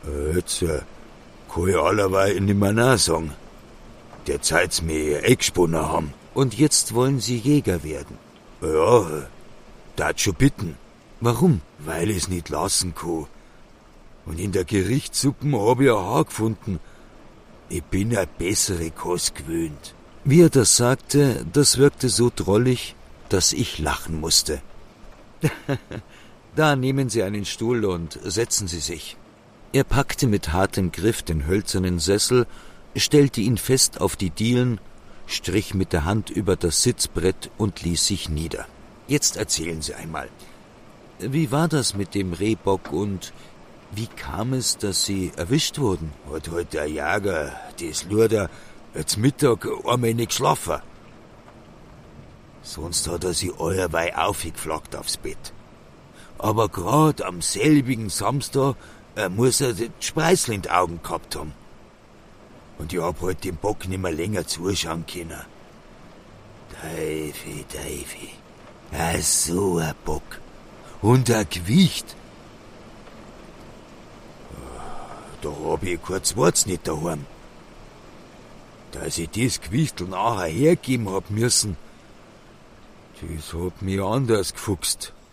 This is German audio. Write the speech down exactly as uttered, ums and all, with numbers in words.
Jetzt äh, kann ich allerweil nimmer nachsagen. Der Zeit's mir eingesponnen haben. Und jetzt wollen Sie Jäger werden? Ja, dat schon bitten. Warum? Weil ich's nicht lassen kann. Und in der Gerichtssuppen hab ich ein Haar gefunden. Ich bin eine bessere Kost gewöhnt. Wie er das sagte, das wirkte so drollig, dass ich lachen musste. Da nehmen Sie einen Stuhl und setzen Sie sich. Er packte mit hartem Griff den hölzernen Sessel, stellte ihn fest auf die Dielen, strich mit der Hand über das Sitzbrett und ließ sich nieder. Jetzt erzählen Sie einmal, wie war das mit dem Rehbock und wie kam es, dass Sie erwischt wurden? Hat halt der Jäger, das Luder, jetzt Mittag einmal nicht geschlafen. Sonst hat er sich allerweil aufgeflackt aufs Bett. Aber grad am selbigen Samstag äh, muss er die Spreißel in die Augen gehabt haben. Und ich hab halt den Bock nimmer länger zuschauen können. Teufel, Teufel. Ja, so ein Bock. Und ein Gewicht. Da hab ich kurz Wort's nicht daheim. Dass ich das Gewichtel nachher hergeben hab müssen, das hat mich anders gefuchst.